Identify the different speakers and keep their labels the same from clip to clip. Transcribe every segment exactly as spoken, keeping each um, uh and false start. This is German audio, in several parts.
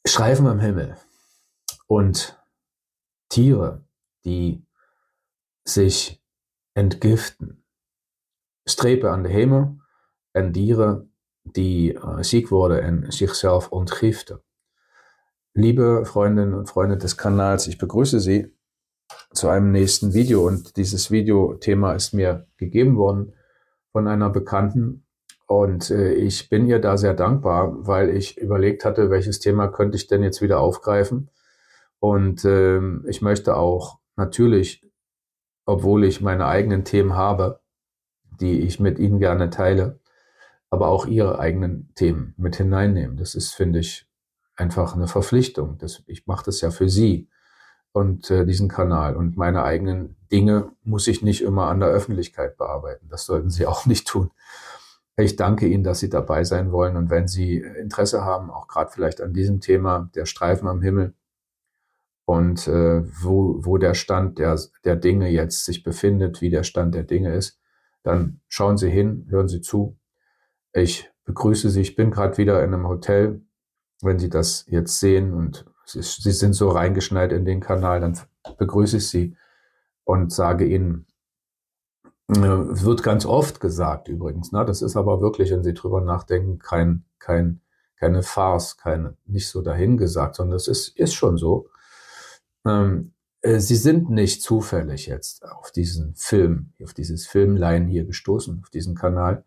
Speaker 1: Streifen am Himmel und Tiere, die sich entgiften. Strepen aan de hemel en dieren die uh, ziek worden en zichzelf ontgiften. Liebe Freundinnen und Freunde des Kanals, ich begrüße Sie zu einem nächsten Video, und dieses Videothema ist mir gegeben worden von einer Bekannten, und äh, ich bin ihr da sehr dankbar, weil ich überlegt hatte, welches Thema könnte ich denn jetzt wieder aufgreifen, und äh, ich möchte auch natürlich, obwohl ich meine eigenen Themen habe, die ich mit Ihnen gerne teile, aber auch Ihre eigenen Themen mit hineinnehmen. Das ist, finde ich, einfach eine Verpflichtung. Das, ich mache das ja für Sie und äh, diesen Kanal, und meine eigenen Dinge muss ich nicht immer an der Öffentlichkeit bearbeiten. Das sollten Sie auch nicht tun. Ich danke Ihnen, dass Sie dabei sein wollen, und wenn Sie Interesse haben, auch gerade vielleicht an diesem Thema, der Streifen am Himmel und äh, wo, wo der Stand der, der Dinge jetzt sich befindet, wie der Stand der Dinge ist, dann schauen Sie hin, hören Sie zu. Ich begrüße Sie, ich bin gerade wieder in einem Hotel. Wenn Sie das jetzt sehen und Sie, Sie sind so reingeschneit in den Kanal, dann begrüße ich Sie und sage Ihnen, äh, wird ganz oft gesagt übrigens, ne? Das ist aber wirklich, wenn Sie drüber nachdenken, kein, kein, keine Farce, keine, nicht so dahingesagt, sondern das ist, ist schon so. Ähm, äh, Sie sind nicht zufällig jetzt auf diesen Film, auf dieses Filmlein hier gestoßen, auf diesen Kanal.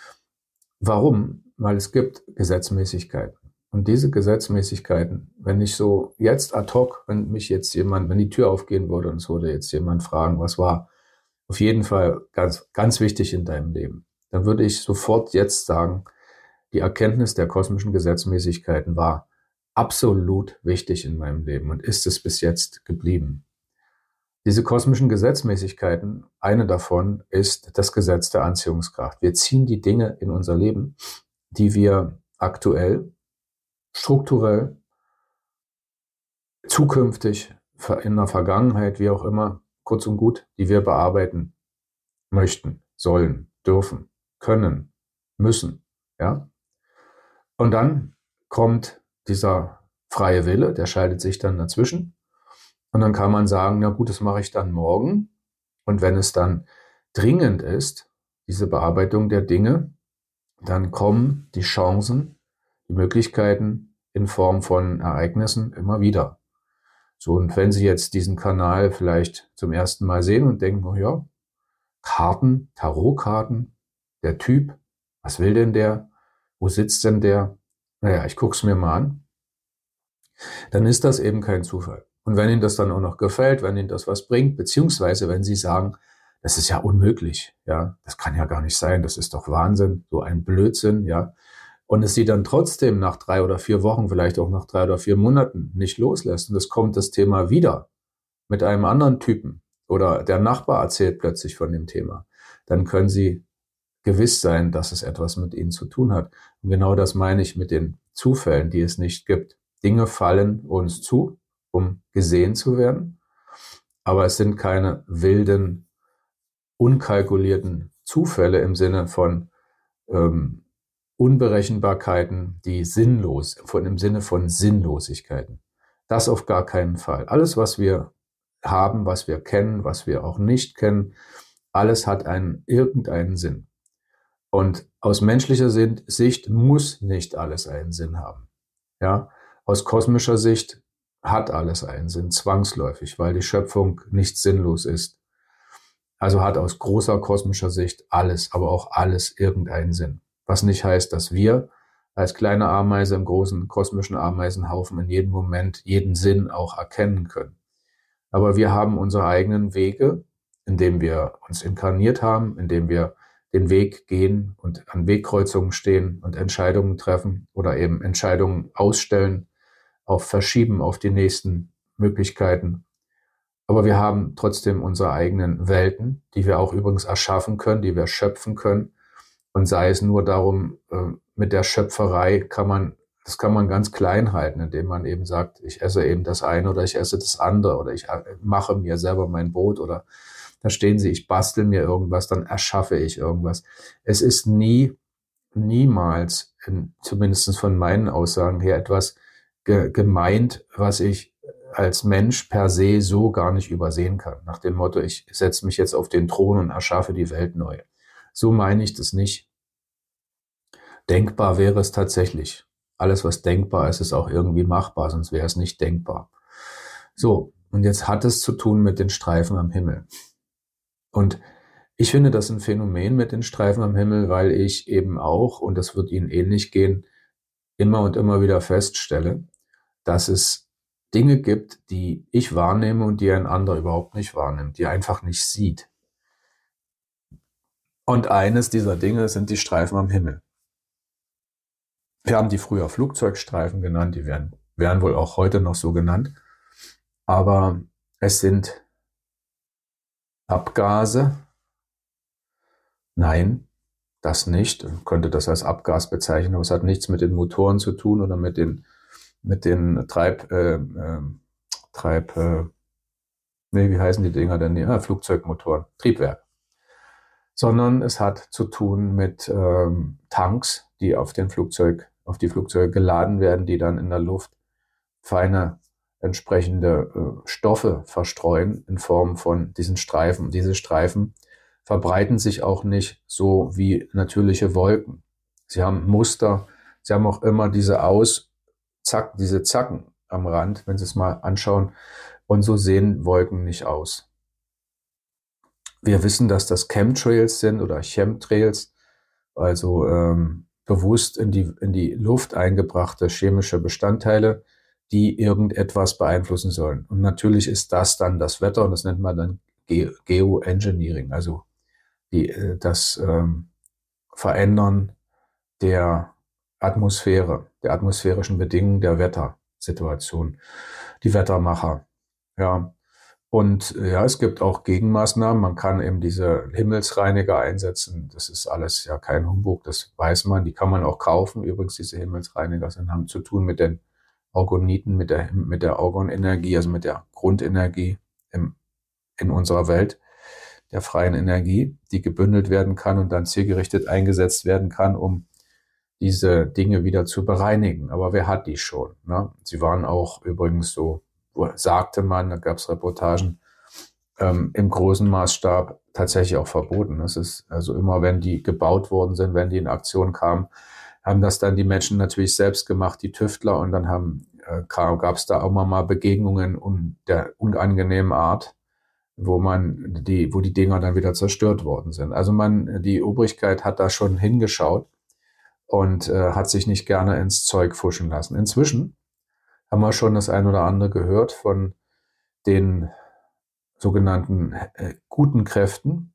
Speaker 1: Warum? Weil es gibt Gesetzmäßigkeiten. Und diese Gesetzmäßigkeiten, wenn ich so jetzt ad hoc, wenn mich jetzt jemand, wenn die Tür aufgehen würde und es würde jetzt jemand fragen, was war auf jeden Fall ganz, ganz wichtig in deinem Leben, dann würde ich sofort jetzt sagen, die Erkenntnis der kosmischen Gesetzmäßigkeiten war absolut wichtig in meinem Leben und ist es bis jetzt geblieben. Diese kosmischen Gesetzmäßigkeiten, eine davon ist das Gesetz der Anziehungskraft. Wir ziehen die Dinge in unser Leben, die wir aktuell, strukturell, zukünftig, in der Vergangenheit, wie auch immer, kurz und gut, die wir bearbeiten möchten, sollen, dürfen, können, müssen. Ja? Und dann kommt dieser freie Wille, der schaltet sich dann dazwischen. Und dann kann man sagen, na gut, das mache ich dann morgen. Und wenn es dann dringend ist, diese Bearbeitung der Dinge, dann kommen die Chancen, die Möglichkeiten in Form von Ereignissen immer wieder. So, und wenn Sie jetzt diesen Kanal vielleicht zum ersten Mal sehen und denken, oh ja, Karten, Tarotkarten, der Typ, was will denn der? Wo sitzt denn der? Naja, ich gucke es mir mal an. Dann ist das eben kein Zufall. Und wenn Ihnen das dann auch noch gefällt, wenn Ihnen das was bringt, beziehungsweise wenn Sie sagen, das ist ja unmöglich, ja, das kann ja gar nicht sein, das ist doch Wahnsinn, so ein Blödsinn, ja, und es Sie dann trotzdem nach drei oder vier Wochen, vielleicht auch nach drei oder vier Monaten nicht loslässt, und es kommt das Thema wieder mit einem anderen Typen oder der Nachbar erzählt plötzlich von dem Thema, dann können Sie gewiss sein, dass es etwas mit Ihnen zu tun hat. Und genau das meine ich mit den Zufällen, die es nicht gibt. Dinge fallen uns zu, um gesehen zu werden, aber es sind keine wilden, unkalkulierten Zufälle im Sinne von ähm, Unberechenbarkeiten, die sinnlos, von, im Sinne von Sinnlosigkeiten. Das auf gar keinen Fall. Alles, was wir haben, was wir kennen, was wir auch nicht kennen, alles hat einen, irgendeinen Sinn. Und aus menschlicher Sicht muss nicht alles einen Sinn haben. Ja, aus kosmischer Sicht hat alles einen Sinn, zwangsläufig, weil die Schöpfung nicht sinnlos ist. Also hat aus großer kosmischer Sicht alles, aber auch alles irgendeinen Sinn. Was nicht heißt, dass wir als kleine Ameise im großen kosmischen Ameisenhaufen in jedem Moment jeden Sinn auch erkennen können. Aber wir haben unsere eigenen Wege, indem wir uns inkarniert haben, indem wir den Weg gehen und an Wegkreuzungen stehen und Entscheidungen treffen oder eben Entscheidungen ausstellen, auf verschieben auf die nächsten Möglichkeiten. Aber wir haben trotzdem unsere eigenen Welten, die wir auch übrigens erschaffen können, die wir schöpfen können. Und sei es nur darum, mit der Schöpferei kann man, das kann man ganz klein halten, indem man eben sagt, ich esse eben das eine oder ich esse das andere oder ich mache mir selber mein Brot oder verstehen Sie, ich bastel mir irgendwas, dann erschaffe ich irgendwas. Es ist nie, niemals, in, zumindest von meinen Aussagen her, etwas ge gemeint, was ich als Mensch per se so gar nicht übersehen kann. Nach dem Motto, ich setze mich jetzt auf den Thron und erschaffe die Welt neu. So meine ich das nicht. Denkbar wäre es tatsächlich. Alles, was denkbar ist, ist auch irgendwie machbar, sonst wäre es nicht denkbar. So, und jetzt hat es zu tun mit den Streifen am Himmel. Und ich finde das ein Phänomen mit den Streifen am Himmel, weil ich eben auch, und das wird Ihnen ähnlich gehen, immer und immer wieder feststelle, dass es Dinge gibt, die ich wahrnehme und die ein anderer überhaupt nicht wahrnimmt, die er einfach nicht sieht. Und eines dieser Dinge sind die Streifen am Himmel. Wir haben die früher Flugzeugstreifen genannt, die werden, werden wohl auch heute noch so genannt. Aber es sind Abgase. Nein, das nicht. Man könnte das als Abgas bezeichnen, aber es hat nichts mit den Motoren zu tun oder mit den, mit den Treib, äh, äh, Treib, äh, nee, wie heißen die Dinger denn? Ja, Flugzeugmotoren, Triebwerk. Sondern es hat zu tun mit ähm, Tanks, die auf den Flugzeug, auf die Flugzeuge geladen werden, die dann in der Luft feine entsprechende äh, Stoffe verstreuen in Form von diesen Streifen. Diese Streifen verbreiten sich auch nicht so wie natürliche Wolken. Sie haben Muster, sie haben auch immer diese Aus, Zack, diese Zacken am Rand, wenn Sie es mal anschauen. Und so sehen Wolken nicht aus. Wir wissen, dass das Chemtrails sind oder Chemtrails, also ähm, bewusst in die, in die Luft eingebrachte chemische Bestandteile, die irgendetwas beeinflussen sollen. Und natürlich ist das dann das Wetter und das nennt man dann Ge Geoengineering, also die, das ähm, Verändern der Atmosphäre, der atmosphärischen Bedingungen der Wettersituation, die Wettermacher. Ja. Und ja, es gibt auch Gegenmaßnahmen. Man kann eben diese Himmelsreiniger einsetzen. Das ist alles ja kein Humbug, das weiß man. Die kann man auch kaufen. Übrigens, diese Himmelsreiniger sind, haben zu tun mit den Orgoniten, mit der, mit der Orgonenergie, also mit der Grundenergie im, in unserer Welt, der freien Energie, die gebündelt werden kann und dann zielgerichtet eingesetzt werden kann, um diese Dinge wieder zu bereinigen. Aber wer hat die schon? Ne? Sie waren auch übrigens so, sagte man, da gab es Reportagen, ähm, im großen Maßstab tatsächlich auch verboten. Das ist also immer, wenn die gebaut worden sind, wenn die in Aktion kamen, haben das dann die Menschen natürlich selbst gemacht, die Tüftler, und dann haben äh, gab es da auch mal Begegnungen un, der unangenehmen Art, wo man die, wo die Dinger dann wieder zerstört worden sind. Also man, die Obrigkeit hat da schon hingeschaut und äh, hat sich nicht gerne ins Zeug fuschen lassen. Inzwischen haben wir schon das ein oder andere gehört von den sogenannten äh, guten Kräften.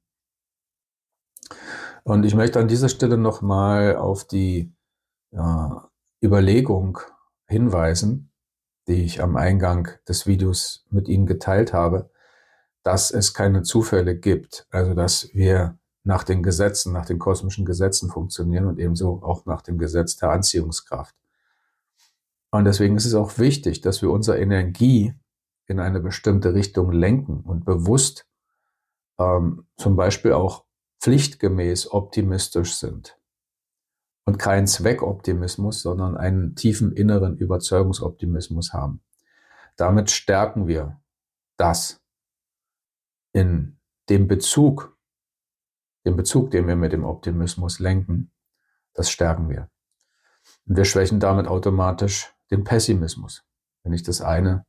Speaker 1: Und ich möchte an dieser Stelle nochmal auf die ja, Überlegung hinweisen, die ich am Eingang des Videos mit Ihnen geteilt habe, dass es keine Zufälle gibt, also dass wir nach den Gesetzen, nach den kosmischen Gesetzen funktionieren und ebenso auch nach dem Gesetz der Anziehungskraft. Und deswegen ist es auch wichtig, dass wir unsere Energie in eine bestimmte Richtung lenken und bewusst ähm, zum Beispiel auch pflichtgemäß optimistisch sind. Und keinen Zweckoptimismus, sondern einen tiefen inneren Überzeugungsoptimismus haben. Damit stärken wir das in dem Bezug, den Bezug, den wir mit dem Optimismus lenken, das stärken wir. Und wir schwächen damit automatisch den Pessimismus. Wenn ich das eine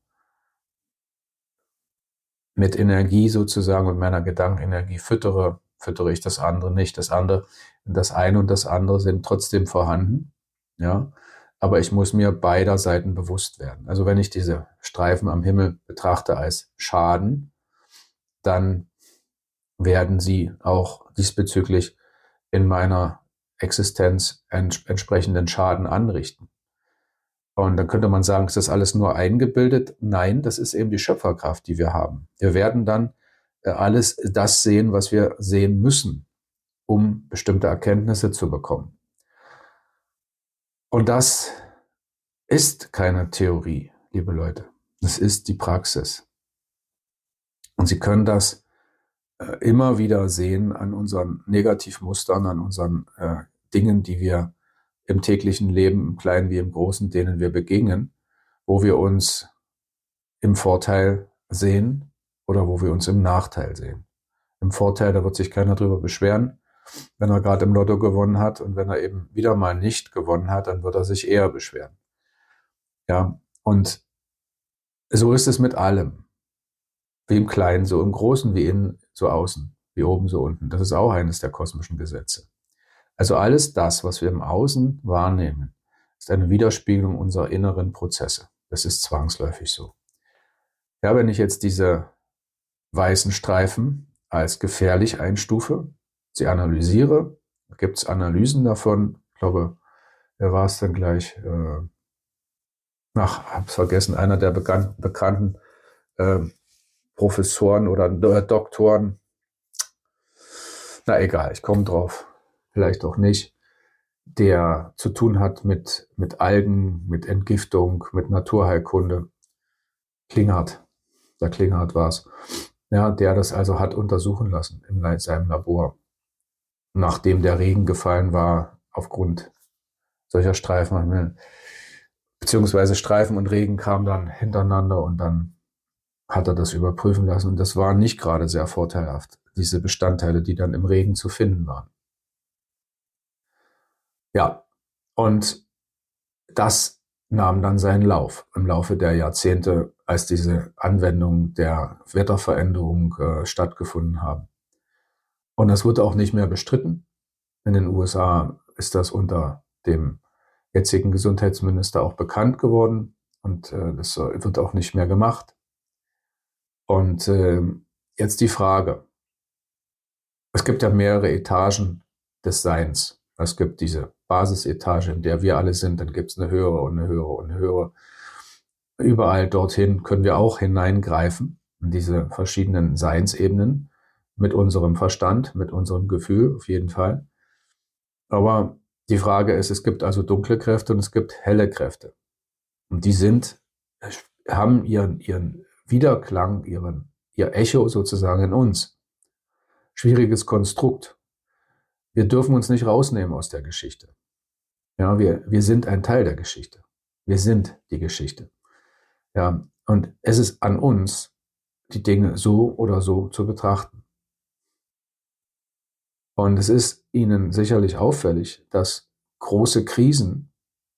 Speaker 1: mit Energie sozusagen, mit meiner Gedankenenergie füttere, füttere ich das andere nicht. Das andere, das eine und das andere sind trotzdem vorhanden, ja. Aber ich muss mir beider Seiten bewusst werden. Also wenn ich diese Streifen am Himmel betrachte als Schaden, dann werden sie auch diesbezüglich in meiner Existenz ents- entsprechenden Schaden anrichten. Und dann könnte man sagen, ist das alles nur eingebildet? Nein, das ist eben die Schöpferkraft, die wir haben. Wir werden dann äh, alles das sehen, was wir sehen müssen, um bestimmte Erkenntnisse zu bekommen. Und das ist keine Theorie, liebe Leute. Das ist die Praxis. Und Sie können das äh, immer wieder sehen an unseren Negativmustern, an unseren äh, Dingen, die wir im täglichen Leben, im Kleinen wie im Großen, denen wir begegnen. wo wir uns im Vorteil sehen oder wo wir uns im Nachteil sehen. Im Vorteil, da wird sich keiner drüber beschweren, wenn er gerade im Lotto gewonnen hat, und wenn er eben wieder mal nicht gewonnen hat, dann wird er sich eher beschweren. Ja, und so ist es mit allem. Wie im Kleinen, so im Großen, wie innen, so außen, wie oben, so unten. Das ist auch eines der kosmischen Gesetze. Also alles das, was wir im Außen wahrnehmen, ist eine Widerspiegelung unserer inneren Prozesse. Das ist zwangsläufig so. Ja, wenn ich jetzt diese weißen Streifen als gefährlich einstufe, sie analysiere, gibt es Analysen davon, ich glaube, wer war es denn gleich? Äh, ach, hab's vergessen, einer der bekan- bekannten äh, Professoren oder äh, Doktoren, na egal, ich komme drauf, vielleicht auch nicht, der zu tun hat mit, mit Algen, mit Entgiftung, mit Naturheilkunde. Klinghardt, der Klinghardt war es, ja, der das also hat untersuchen lassen in seinem Labor, nachdem der Regen gefallen war aufgrund solcher Streifen, beziehungsweise Streifen und Regen kamen dann hintereinander, und dann hat er das überprüfen lassen, und das war nicht gerade sehr vorteilhaft, diese Bestandteile, die dann im Regen zu finden waren. Ja, und das nahm dann seinen Lauf im Laufe der Jahrzehnte, als diese Anwendungen der Wetterveränderung äh, stattgefunden haben. Und das wird auch nicht mehr bestritten. In den U S A ist das unter dem jetzigen Gesundheitsminister auch bekannt geworden, und äh, das wird auch nicht mehr gemacht. Und äh, jetzt die Frage. Es gibt ja mehrere Etagen des Seins. Es gibt diese Basisetage, in der wir alle sind, dann gibt es eine höhere und eine höhere und eine höhere. Überall dorthin können wir auch hineingreifen, in diese verschiedenen Seinsebenen, mit unserem Verstand, mit unserem Gefühl auf jeden Fall. Aber die Frage ist, es gibt also dunkle Kräfte und es gibt helle Kräfte. Und die sind, haben ihren, ihren Widerklang, ihren, ihr Echo sozusagen in uns. Schwieriges Konstrukt. Wir dürfen uns nicht rausnehmen aus der Geschichte. Ja, wir, wir sind ein Teil der Geschichte. Wir sind die Geschichte. Ja, und es ist an uns, die Dinge so oder so zu betrachten. Und es ist Ihnen sicherlich auffällig, dass große Krisen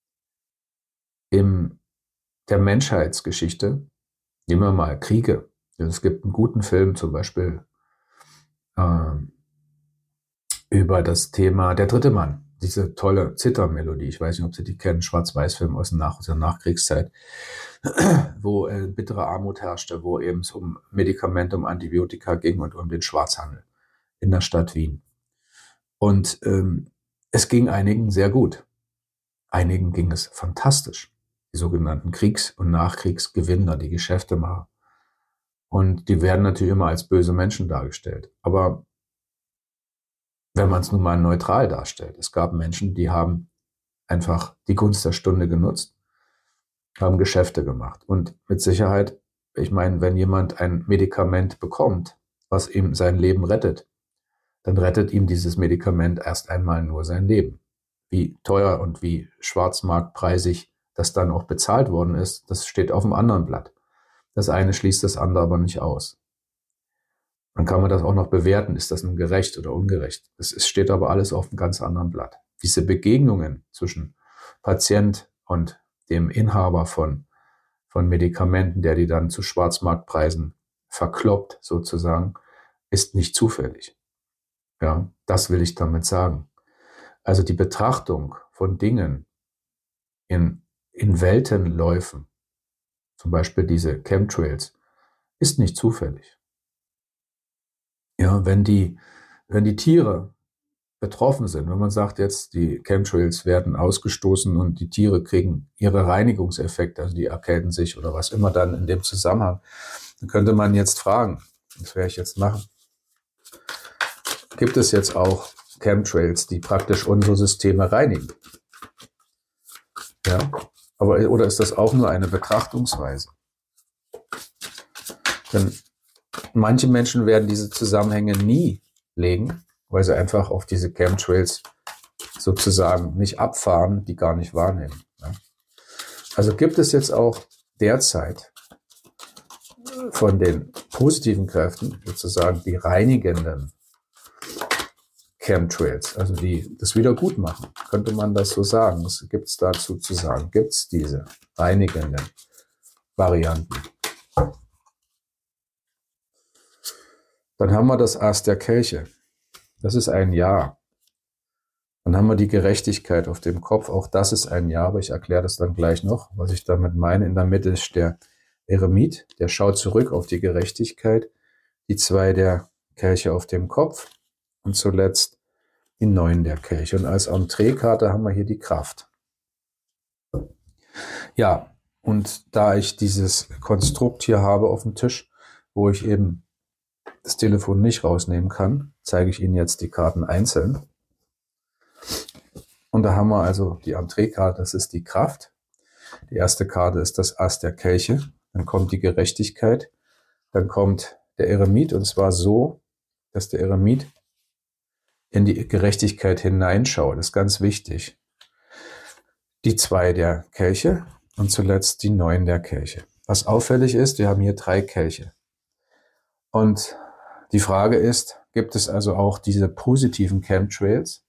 Speaker 1: in der Menschheitsgeschichte, nehmen wir mal Kriege. Es gibt einen guten Film zum Beispiel äh, über das Thema Der dritte Mann. Diese tolle Zithermelodie, ich weiß nicht, ob Sie die kennen, Schwarz-Weiß-Film aus, Nach aus der Nachkriegszeit, wo äh, bittere Armut herrschte, wo eben es um Medikamente, um Antibiotika ging und um den Schwarzhandel in der Stadt Wien. Und ähm, es ging einigen sehr gut. Einigen ging es fantastisch. Die sogenannten Kriegs- und Nachkriegsgewinner, die Geschäfte machen. Und die werden natürlich immer als böse Menschen dargestellt. Aber wenn man es nun mal neutral darstellt, es gab Menschen, die haben einfach die Gunst der Stunde genutzt, haben Geschäfte gemacht. Und mit Sicherheit, ich meine, wenn jemand ein Medikament bekommt, was ihm sein Leben rettet, dann rettet ihm dieses Medikament erst einmal nur sein Leben. Wie teuer und wie schwarzmarktpreisig das dann auch bezahlt worden ist, das steht auf dem anderen Blatt. Das eine schließt das andere aber nicht aus. Dann kann man das auch noch bewerten, ist das nun gerecht oder ungerecht. Es steht aber alles auf einem ganz anderen Blatt. Diese Begegnungen zwischen Patient und dem Inhaber von, von Medikamenten, der die dann zu Schwarzmarktpreisen verkloppt sozusagen, ist nicht zufällig. Ja, das will ich damit sagen. Also die Betrachtung von Dingen in, in Weltenläufen, zum Beispiel diese Chemtrails, ist nicht zufällig. Ja, wenn die, wenn die Tiere betroffen sind, wenn man sagt jetzt, die Chemtrails werden ausgestoßen und die Tiere kriegen ihre Reinigungseffekte, also die erkälten sich oder was immer dann in dem Zusammenhang, dann könnte man jetzt fragen, das werde ich jetzt machen, gibt es jetzt auch Chemtrails, die praktisch unsere Systeme reinigen? Ja, aber oder ist das auch nur eine Betrachtungsweise? Denn manche Menschen werden diese Zusammenhänge nie legen, weil sie einfach auf diese Chemtrails sozusagen nicht abfahren, die gar nicht wahrnehmen. Ja. Also gibt es jetzt auch derzeit von den positiven Kräften, sozusagen die reinigenden Chemtrails, also die das wieder gut machen, könnte man das so sagen. Was gibt es dazu zu sagen? Gibt es diese reinigenden Varianten? Dann haben wir das Ass der Kelche. Das ist ein Ja. Dann haben wir die Gerechtigkeit auf dem Kopf. Auch das ist ein Ja, aber ich erkläre das dann gleich noch, was ich damit meine. In der Mitte ist der Eremit, der schaut zurück auf die Gerechtigkeit. Die zwei der Kelche auf dem Kopf und zuletzt die neun der Kelche. Und als Entreekarte haben wir hier die Kraft. Ja, und da ich dieses Konstrukt hier habe auf dem Tisch, wo ich eben das Telefon nicht rausnehmen kann, zeige ich Ihnen jetzt die Karten einzeln. Und da haben wir also die Entreekarte, das ist die Kraft. Die erste Karte ist das Ass der Kelche. Dann kommt die Gerechtigkeit. Dann kommt der Eremit, und zwar so, dass der Eremit in die Gerechtigkeit hineinschaut. Das ist ganz wichtig. Die zwei der Kelche und zuletzt die neun der Kelche. Was auffällig ist, wir haben hier drei Kelche. Und die Frage ist, gibt es also auch diese positiven Chemtrails?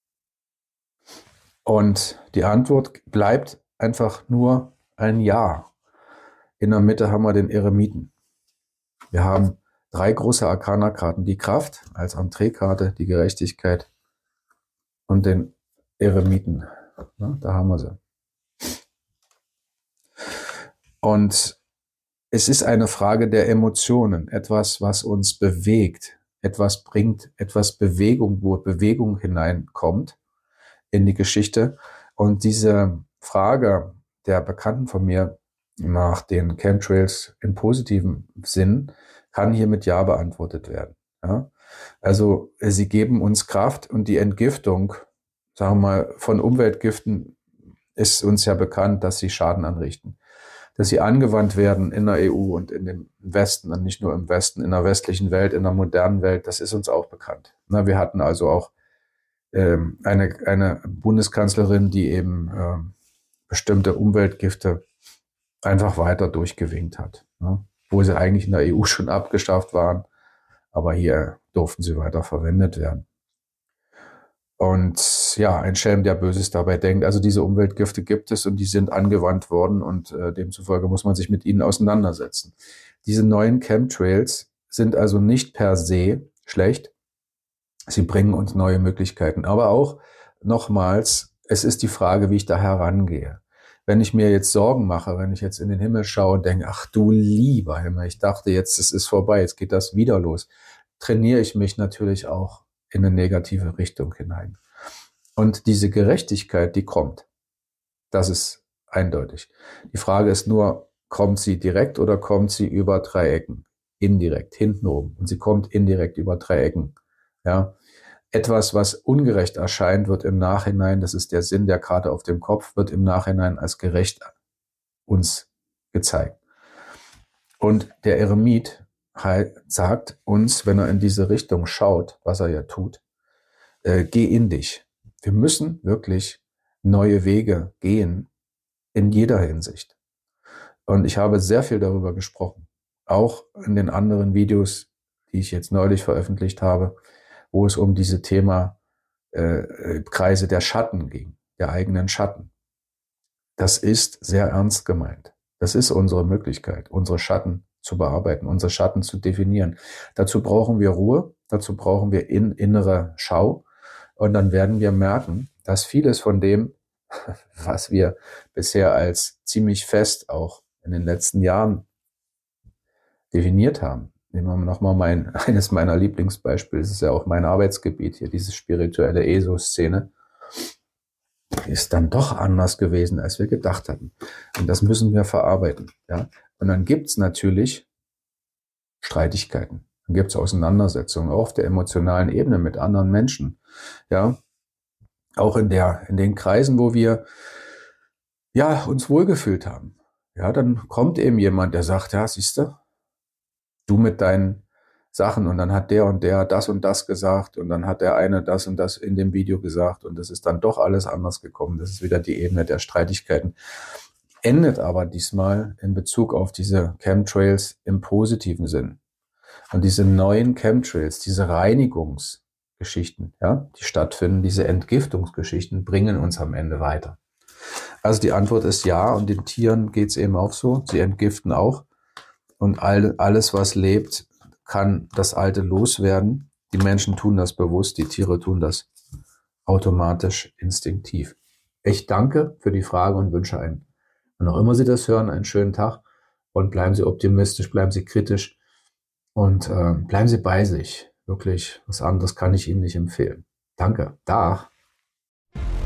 Speaker 1: Und die Antwort bleibt einfach nur ein Ja. In der Mitte haben wir den Eremiten. Wir haben drei große Arkana-Karten. Die Kraft als Entreekarte, die Gerechtigkeit und den Eremiten. Ja, da haben wir sie. Und es ist eine Frage der Emotionen, etwas, was uns bewegt, etwas bringt, etwas Bewegung, wo Bewegung hineinkommt in die Geschichte. Und diese Frage der Bekannten von mir nach den Chemtrails im positiven Sinn kann hier mit Ja beantwortet werden. Ja? Also sie geben uns Kraft, und die Entgiftung, sagen wir mal, von Umweltgiften ist uns ja bekannt, dass sie Schaden anrichten. Dass sie angewandt werden in der E U und in dem Westen, und nicht nur im Westen, in der westlichen Welt, in der modernen Welt, das ist uns auch bekannt. Na, wir hatten also auch ähm, eine, eine Bundeskanzlerin, die eben ähm, bestimmte Umweltgifte einfach weiter durchgewinkt hat, ne? Wo sie eigentlich in der E U schon abgeschafft waren, aber hier durften sie weiter verwendet werden. Und ja, ein Schelm, der Böses dabei denkt. Also diese Umweltgifte gibt es, und die sind angewandt worden, und äh, demzufolge muss man sich mit ihnen auseinandersetzen. Diese neuen Chemtrails sind also nicht per se schlecht. Sie bringen uns neue Möglichkeiten. Aber auch, nochmals, es ist die Frage, wie ich da herangehe. Wenn ich mir jetzt Sorgen mache, wenn ich jetzt in den Himmel schaue und denke, ach du lieber Himmel, ich dachte jetzt, es ist vorbei, jetzt geht das wieder los, trainiere ich mich natürlich auch in eine negative Richtung hinein. Und diese Gerechtigkeit, die kommt. Das ist eindeutig. Die Frage ist nur, kommt sie direkt oder kommt sie über drei Ecken? Indirekt, hinten oben. Und sie kommt indirekt über drei Ecken. Ja. Etwas, was ungerecht erscheint, wird im Nachhinein, das ist der Sinn der Karte auf dem Kopf, wird im Nachhinein als gerecht uns gezeigt. Und der Eremit sagt uns, wenn er in diese Richtung schaut, was er ja tut, äh, geh in dich. Wir müssen wirklich neue Wege gehen, in jeder Hinsicht. Und ich habe sehr viel darüber gesprochen, auch in den anderen Videos, die ich jetzt neulich veröffentlicht habe, wo es um diese Thema äh, Kreise der Schatten ging, der eigenen Schatten. Das ist sehr ernst gemeint. Das ist unsere Möglichkeit, unsere Schatten zu bearbeiten, unsere Schatten zu definieren. Dazu brauchen wir Ruhe, dazu brauchen wir in, innere Schau, und dann werden wir merken, dass vieles von dem, was wir bisher als ziemlich fest auch in den letzten Jahren definiert haben. Nehmen wir nochmal mein, eines meiner Lieblingsbeispiele, das ist ja auch mein Arbeitsgebiet hier, diese spirituelle E S O-Szene, ist dann doch anders gewesen, als wir gedacht hatten. Und das müssen wir verarbeiten. Ja? Und dann gibt's natürlich Streitigkeiten. Dann gibt's Auseinandersetzungen, auch auf der emotionalen Ebene mit anderen Menschen. Ja, auch in der, in den Kreisen, wo wir ja uns wohlgefühlt haben. Ja, dann kommt eben jemand, der sagt, ja, siehst du, du mit deinen Sachen, und dann hat der und der das und das gesagt, und dann hat der eine das und das in dem Video gesagt, und das ist dann doch alles anders gekommen. Das ist wieder die Ebene der Streitigkeiten. endet aber diesmal in Bezug auf diese Chemtrails im positiven Sinn. Und diese neuen Chemtrails, diese Reinigungsgeschichten, ja, die stattfinden, diese Entgiftungsgeschichten bringen uns am Ende weiter. Also die Antwort ist ja, und den Tieren geht es eben auch so. Sie entgiften auch. Und all, alles, was lebt, kann das Alte loswerden. Die Menschen tun das bewusst, die Tiere tun das automatisch, instinktiv. Ich danke für die Frage und wünsche einen, wann auch immer Sie das hören, einen schönen Tag. Und bleiben Sie optimistisch, bleiben Sie kritisch und äh, bleiben Sie bei sich. Wirklich, was anderes kann ich Ihnen nicht empfehlen. Danke. Dag.